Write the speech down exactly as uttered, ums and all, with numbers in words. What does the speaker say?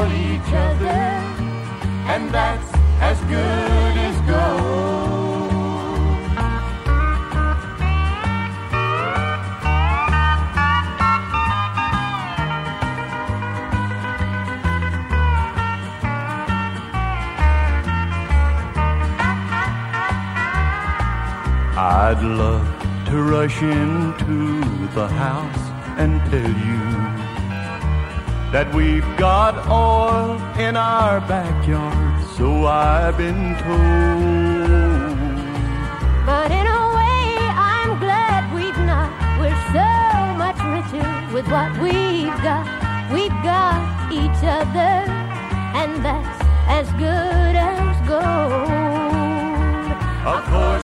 each other, and that's as good as gold. I'd love to rush into the house and tell you that we've got oil in our backyard, so I've been told. But in a way, I'm glad we've not. We're so much richer with what we've got. We've got each other, and that's as good as gold. Of course,